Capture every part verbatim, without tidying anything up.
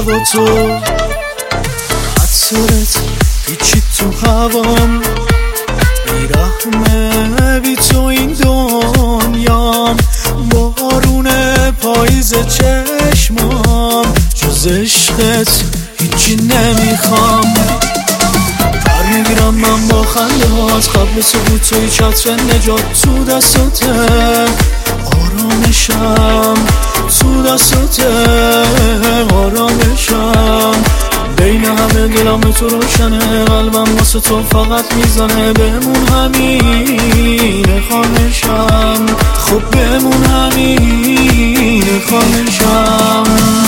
هوا تو، حسرت هیچی تو هوام، بیرحمه بی تو این دنیام، بارون پاییز چشمام، جز عشقت هیچی نمیخوام. پر میگیرم من با خنده هات، قبل سکوت توی چتر نجات تو دستاته، آرامشم تو دستاته، آرامشم بین همه دلم تو روشنه، قلبم واسه تو فقط میزنه، بمون همینه خواهشم، خب بمون همینه خواهشم.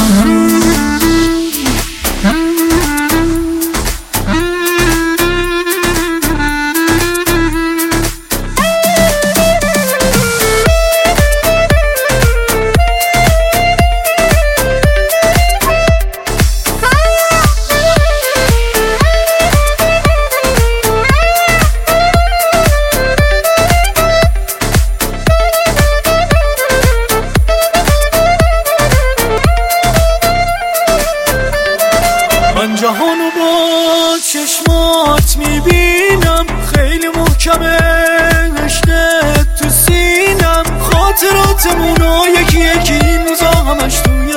من جهانو با چشمات میبینم، خیلی محکمه عشقت تو سینم، خاطراتمونو یکی یکی این روزا همش توی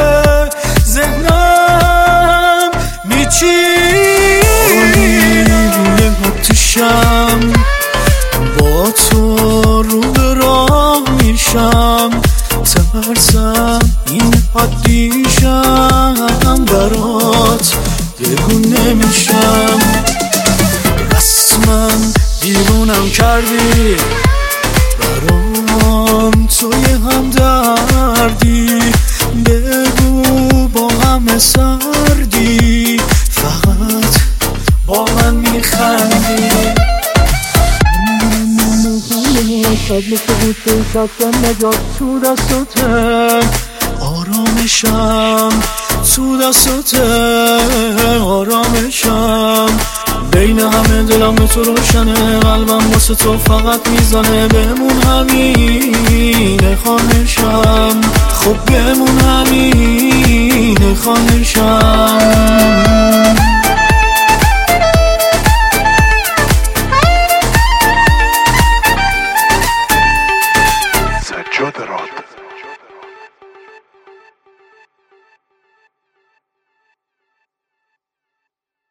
ذهنم میچینم، روی آتشم با تو رو به راه میشم، ترسم این حدیشم برات بگو نمیشم، رسما دیوونم کردی برام توی همدردی، بگو با همه سردی فقط با من میخندی. قبل سکوت توی چتر نجات تو دستاته، آرامشم تو دستاته، آرامشم بین همه دلم تو روشنه، قلبم واسه تو فقط میزنه، بمون همینه خواهشم، خب بمون همینه خواهشم.